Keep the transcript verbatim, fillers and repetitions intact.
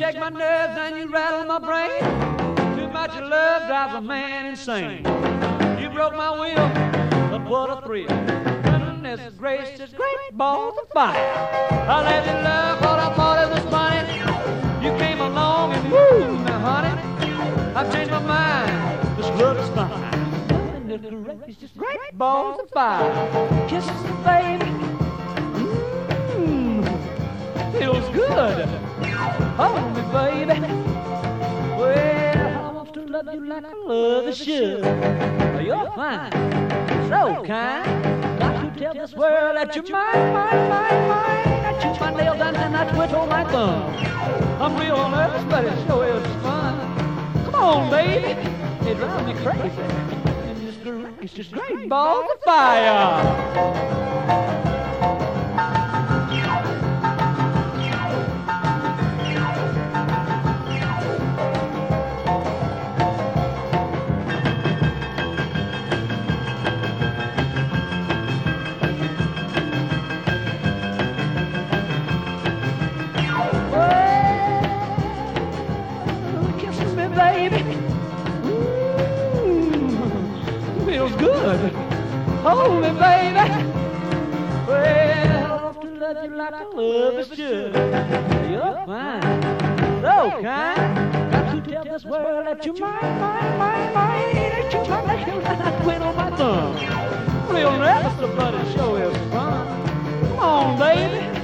shake my nerves and you rattle my brain. Too much love drives a man insane. You broke my will, but what a thrill. Goodness gracious, great balls of fire. I let you love what I thought it was funny. You came along and woo, now honey, I've changed my mind. This love is fine. Goodness gracious, great balls of fire. Kisses me, baby. Mmm, feels good. Hold me, baby. Well, I want to love you like I love a should. You're fine, so kind. Got to tell this world that you're mine, mine, mine, mine. I chew my nails and then I twiddle my thumb. I'm real nervous, but it sure is fun. Come on, baby. It drives me crazy. And this girl, it's just great balls of fire. Baby, ooh, feels good. Hold me, baby. Well, I want to love you like I love a should. You're fine, so kind. Got to tell this world that you're mine, mine, mine, mine. That you're my nails and I twiddle my thumb. Real nervous, but it sure is fun. Come on, baby.